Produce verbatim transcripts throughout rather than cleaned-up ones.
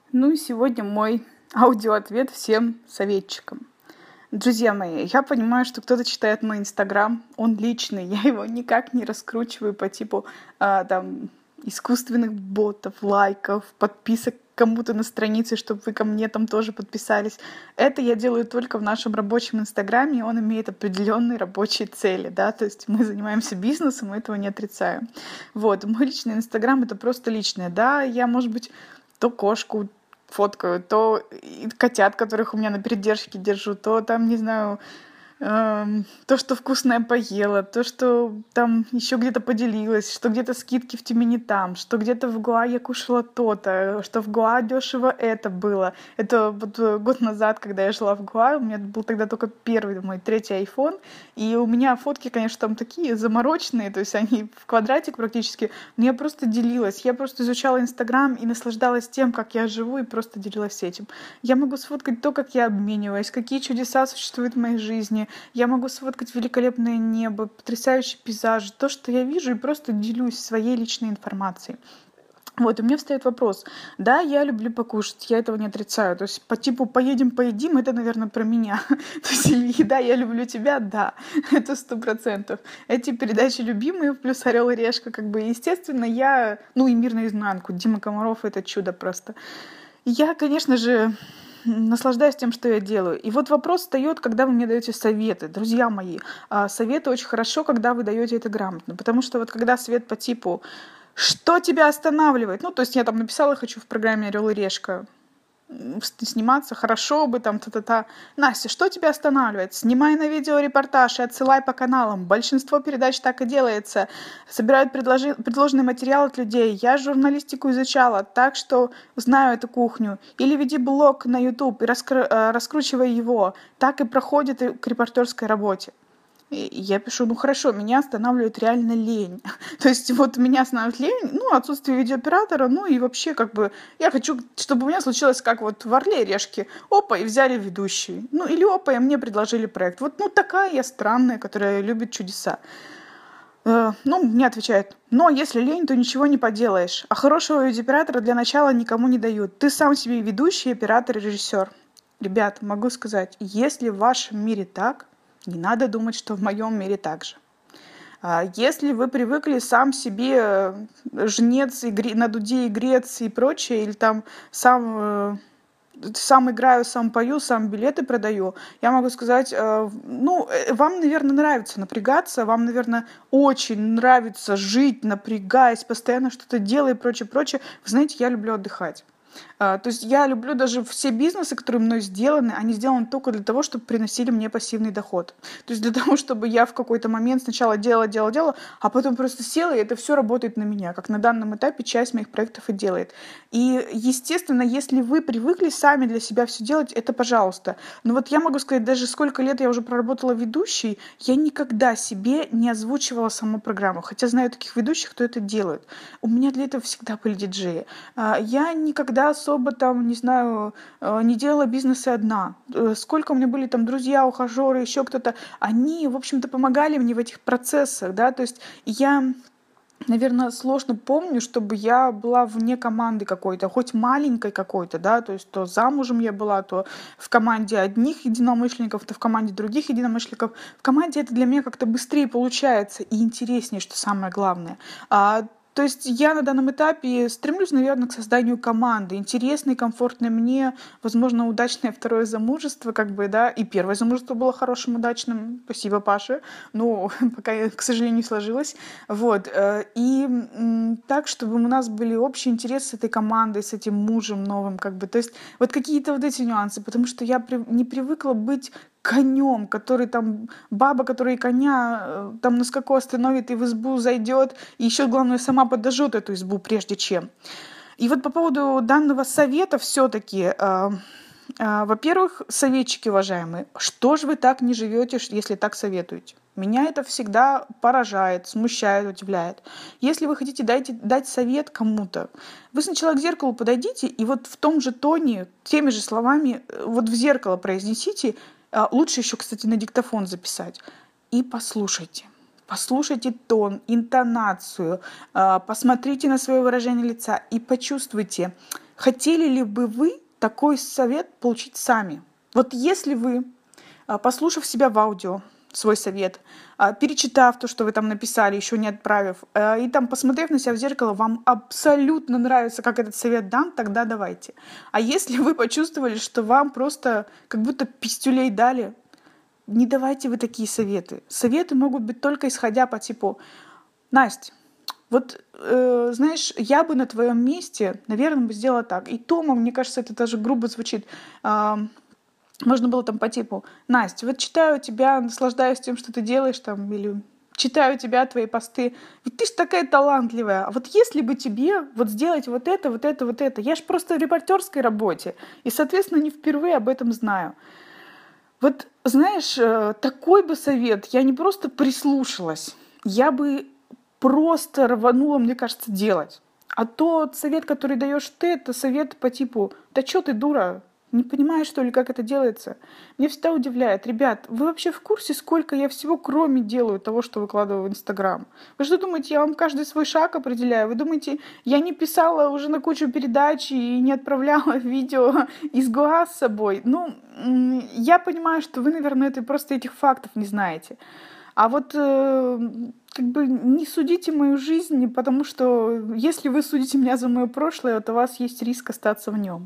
Ну и сегодня мой аудиоответ всем советчикам. Друзья мои, я понимаю, что кто-то читает мой инстаграм, он личный, я его никак не раскручиваю по типу а, там искусственных ботов, лайков, подписок кому-то на странице, чтобы вы ко мне там тоже подписались. Это я делаю только в нашем рабочем инстаграме, и он имеет определенные рабочие цели, да, то есть мы занимаемся бизнесом, мы этого не отрицаем. Вот, мой личный инстаграм — это просто личное, да, я, может быть, то кошку фоткаю, то котят, которых у меня на передержке держу, то там, не знаю, эм, то, что вкусное поела, то, что там еще где-то поделилась, что где-то скидки в Тюмени там, что где-то в Гоа я кушала то-то, что в Гоа дешево это было. Это вот год назад, когда я жила в Гоа, у меня был тогда только первый мой третий айфон, и у меня фотки, конечно, там такие замороченные, то есть они в квадратик практически, но я просто делилась, я просто изучала Инстаграм и наслаждалась тем, как я живу, и просто делилась этим. Я могу сфоткать то, как я обмениваюсь, какие чудеса существуют в моей жизни. Я могу сфоткать великолепное небо, потрясающий пейзаж, то, что я вижу, и просто делюсь своей личной информацией. Вот, и мне встает вопрос. Да, я люблю покушать, я этого не отрицаю. То есть по типу «поедем, поедим» — это, наверное, про меня. То есть или «еда, я люблю тебя», да, это сто процентов. Эти передачи любимые, плюс «Орел и решка», как бы, естественно, я... Ну и «Мир наизнанку», Дима Комаров — это чудо просто. Я, конечно же, наслаждаюсь тем, что я делаю. И вот вопрос встает, когда вы мне даете советы. Друзья мои, а, советы очень хорошо, когда вы даете это грамотно. Потому что вот когда совет по типу «что тебя останавливает?» Ну, то есть я там написала «хочу в программе «Орел и решка» сниматься, хорошо бы, там, та-та-та. Настя, что тебя останавливает? Снимай на видео репортаж и отсылай по каналам. Большинство передач так и делается. Собирают предложи... предложенный материал от людей. Я журналистику изучала, так что знаю эту кухню. Или веди блог на YouTube и раскры... раскручивай его. Так и проходит к репортерской работе. И я пишу, ну хорошо, меня останавливает реально лень. То есть вот меня останавливает лень, ну, отсутствие видеооператора, ну и вообще как бы я хочу, чтобы у меня случилось как вот в «Орле и решке». Опа, и взяли ведущий. Ну или опа, и мне предложили проект. Вот ну такая я странная, которая любит чудеса. Э, ну, мне отвечают, но если лень, то ничего не поделаешь. А хорошего видеооператора для начала никому не дают. Ты сам себе ведущий, оператор и режиссер. Ребят, могу сказать, если в вашем мире так, не надо думать, что в моем мире так же. Если вы привыкли сам себе жнец игри, на дуде и грец и прочее, или там сам, сам играю, сам пою, сам билеты продаю, я могу сказать, ну, вам, наверное, нравится напрягаться, вам, наверное, очень нравится жить, напрягаясь, постоянно что-то делая и прочее, прочее. Вы знаете, я люблю отдыхать. То есть я люблю даже все бизнесы, которые мной сделаны, они сделаны только для того, чтобы приносили мне пассивный доход. То есть для того, чтобы я в какой-то момент сначала делала, делала, делала, а потом просто села, и это все работает на меня, как на данном этапе часть моих проектов и делает. И, естественно, если вы привыкли сами для себя все делать, это пожалуйста. Но вот я могу сказать, даже сколько лет я уже проработала ведущей, я никогда себе не озвучивала саму программу, хотя знаю таких ведущих, кто это делает. У меня для этого всегда были диджеи. Я никогда особо там, не знаю, не делала бизнесы одна. Сколько у меня были там друзья, ухажеры, еще кто-то, они, в общем-то, помогали мне в этих процессах, да, то есть я, наверное, сложно помню, чтобы я была вне команды какой-то, хоть маленькой какой-то, да, то есть то замужем я была, то в команде одних единомышленников, то в команде других единомышленников. В команде это для меня как-то быстрее получается и интереснее, что самое главное. А То есть я на данном этапе стремлюсь, наверное, к созданию команды, интересной, комфортной мне, возможно, удачное второе замужество, как бы, да, и первое замужество было хорошим, удачным, спасибо, Паше, но пока, к сожалению, не сложилось, вот, и так, чтобы у нас были общие интересы с этой командой, с этим мужем новым, как бы, то есть вот какие-то вот эти нюансы, потому что я не привыкла быть конем, который там, баба, которая коня там на скаку остановит и в избу зайдет, и еще, главное, сама подожжет эту избу, прежде чем. И вот по поводу данного совета все-таки, э, э, во-первых, советчики уважаемые, что же вы так не живете, если так советуете? Меня это всегда поражает, смущает, удивляет. Если вы хотите дать, дать совет кому-то, вы сначала к зеркалу подойдите и вот в том же тоне, теми же словами, вот в зеркало произнесите. Лучше еще, кстати, на диктофон записать. И послушайте. Послушайте тон, интонацию, посмотрите на свое выражение лица и почувствуйте, Хотели ли бы вы такой совет получить сами? Вот если вы, послушав себя в аудио, свой совет, перечитав то, что вы там написали, еще не отправив, и там посмотрев на себя в зеркало, вам абсолютно нравится, как этот совет дан, тогда давайте. А если вы почувствовали, что вам просто как будто пистюлей дали, не давайте вы такие советы. Советы могут быть только исходя по типу: Настя, вот, э, знаешь, я бы на твоем месте, наверное, бы сделала так. И Тома, мне кажется, это даже грубо звучит. Э, можно было там по типу: Настя, вот читаю тебя, наслаждаюсь тем, что ты делаешь там, или читаю тебя, твои посты. Ведь ты ж такая талантливая. А вот если бы тебе вот сделать вот это, вот это, вот это. Я ж просто в репортерской работе. И, соответственно, не впервые об этом знаю. Вот, знаешь, такой бы совет, я не просто прислушалась, я бы просто рванула, мне кажется, делать. А тот совет, который даешь ты, это совет по типу: да чё ты, дура, не понимаешь, что ли, как это делается? Меня всегда удивляет: ребят, вы вообще в курсе, сколько я всего кроме делаю того, что выкладываю в Инстаграм? Вы что думаете, я вам каждый свой шаг определяю? Вы думаете, я не писала уже на кучу передач и не отправляла видео из Гоа с собой? Ну, я понимаю, что вы, наверное, это просто этих фактов не знаете. А вот э, как бы не судите мою жизнь, потому что если вы судите меня за мое прошлое, то у вас есть риск остаться в нем.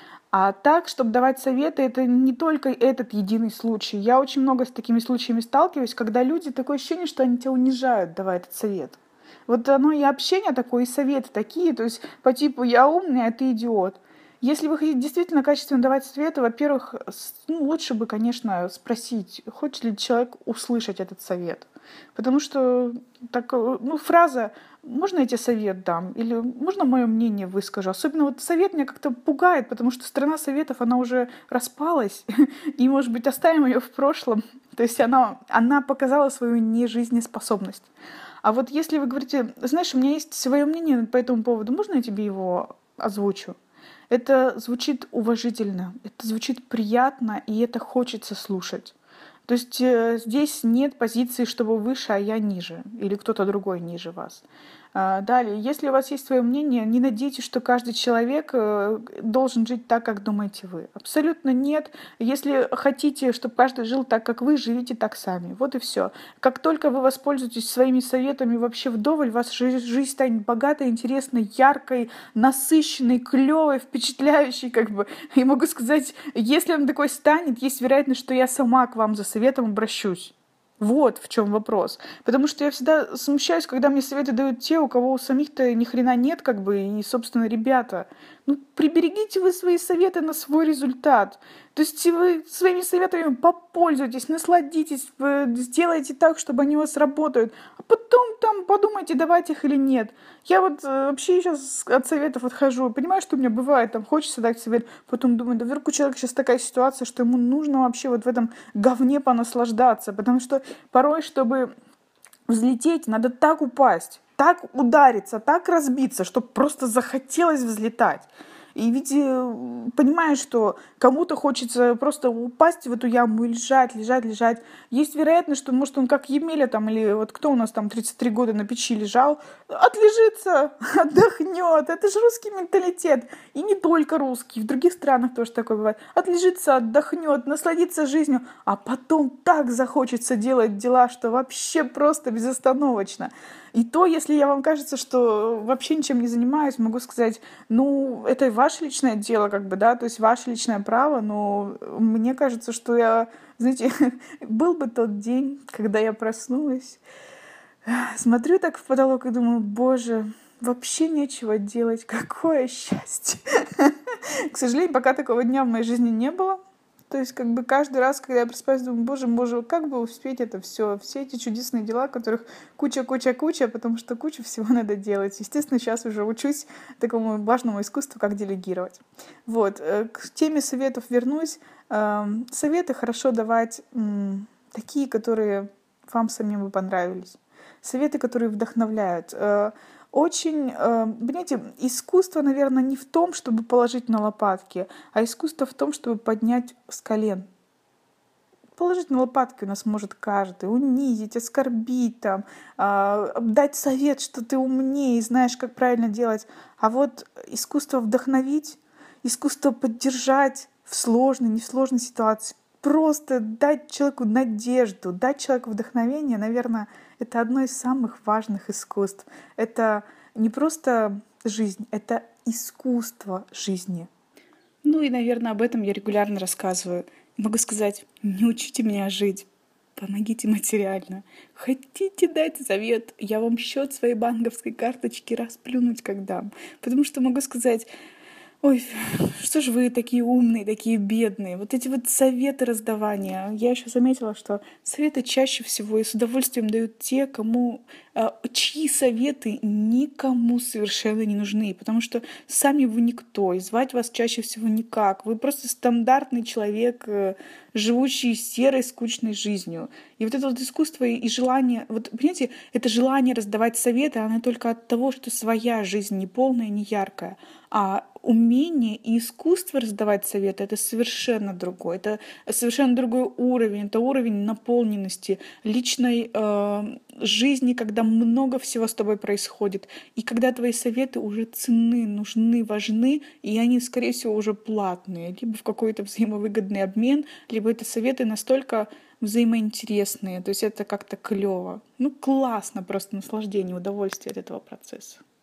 А так, чтобы давать советы, это не только этот единый случай. Я очень много с такими случаями сталкиваюсь, когда люди, такое ощущение, что они тебя унижают, давая этот совет. Вот оно и общение такое, и советы такие, то есть по типу: я умный, а ты идиот. Если вы хотите действительно качественно давать советы, во-первых, ну, лучше бы, конечно, спросить, хочет ли человек услышать этот совет. Потому что так, ну, фраза «можно я тебе совет дам?» или «можно мое мнение выскажу?» Особенно вот совет меня как-то пугает, потому что страна советов, она уже распалась, и, может быть, оставим ее в прошлом. То есть она, она показала свою нежизнеспособность. А вот если вы говорите: знаешь, у меня есть свое мнение по этому поводу, можно я тебе его озвучу? Это звучит уважительно, это звучит приятно, и это хочется слушать. То есть э, здесь нет позиции, что вы выше, а я ниже, или кто-то другой ниже вас. А, далее, если у вас есть свое мнение, не надейтесь, что каждый человек э, должен жить так, как думаете вы. Абсолютно нет. Если хотите, чтобы каждый жил так, как вы, живите так сами. Вот и все. Как только вы воспользуетесь своими советами вообще вдоволь, ваша жизнь, жизнь станет богатой, интересной, яркой, насыщенной, клевой, впечатляющей, как бы. И могу сказать, если он такой станет, есть вероятность, что я сама к вам за советом обращусь. Вот в чем вопрос. Потому что я всегда смущаюсь, когда мне советы дают те, у кого у самих-то ни хрена нет, как бы, и, собственно, ребята, ну, приберегите вы свои советы на свой результат. То есть вы своими советами попользуйтесь, насладитесь, сделайте так, чтобы они у вас работают, а потом там подумайте, давать их или нет. Я вот э, вообще сейчас от советов отхожу. Понимаю, что у меня бывает, там хочется дать совет, потом думаю, да вдруг у человека сейчас такая ситуация, что ему нужно вообще вот в этом говне понаслаждаться, потому что порой, чтобы взлететь, надо так упасть, так удариться, так разбиться, чтобы просто захотелось взлетать. И ведь э, понимаешь, что кому-то хочется просто упасть в эту яму и лежать, лежать, лежать. Есть вероятность, что, может, он как Емеля там, или вот кто у нас там тридцать три года на печи лежал, отлежится, отдохнет. Это же русский менталитет. И не только русский, в других странах тоже такое бывает. Отлежится, отдохнет, насладится жизнью, а потом так захочется делать дела, что вообще просто безостановочно. И то, если я вам кажется, что вообще ничем не занимаюсь, могу сказать, ну, это ваше личное дело, как бы, да, то есть ваше личное право, но мне кажется, что я, знаете, был бы тот день, когда я проснулась, смотрю так в потолок и думаю: боже, вообще нечего делать, какое счастье. К сожалению, пока такого дня в моей жизни не было. То есть, как бы каждый раз, когда я просыпаюсь, думаю: боже, боже, как бы успеть это все, все эти чудесные дела, которых куча-куча-куча, потому что кучу всего надо делать. Естественно, сейчас уже учусь такому важному искусству, как делегировать. Вот, к теме советов вернусь. Советы хорошо давать такие, которые вам самим бы понравились. Советы, которые вдохновляют. Очень, понимаете, искусство, наверное, не в том, чтобы положить на лопатки, а искусство в том, чтобы поднять с колен. Положить на лопатки у нас может каждый, унизить, оскорбить, там, дать совет, что ты умнее, знаешь, как правильно делать. А вот искусство вдохновить, искусство поддержать в сложной, не в сложной ситуации. Просто дать человеку надежду, дать человеку вдохновение, наверное, это одно из самых важных искусств. Это не просто жизнь, это искусство жизни. Ну и, наверное, об этом я регулярно рассказываю. Могу сказать, не учите меня жить, помогите материально. Хотите дать совет, я вам счет своей банковской карточки расплюнуть как дам. Потому что могу сказать, ой, что ж вы такие умные, такие бедные. Вот эти вот советы раздавания. Я еще заметила, что советы чаще всего и с удовольствием дают те, кому, а, чьи советы никому совершенно не нужны. Потому что сами вы никто, и звать вас чаще всего никак. Вы просто стандартный человек, э, живущий серой, скучной жизнью. И вот это вот искусство и желание, вот понимаете, это желание раздавать советы, оно только от того, что своя жизнь не полная, не яркая. А умение и искусство раздавать советы — это совершенно другое. Это совершенно другой уровень. Это уровень наполненности, личной э, жизни, когда много всего с тобой происходит. И когда твои советы уже ценны, нужны, важны, и они, скорее всего, уже платные. Либо в какой-то взаимовыгодный обмен, либо это советы настолько взаимоинтересные. То есть это как-то клево. Ну, классно, просто наслаждение, удовольствие от этого процесса.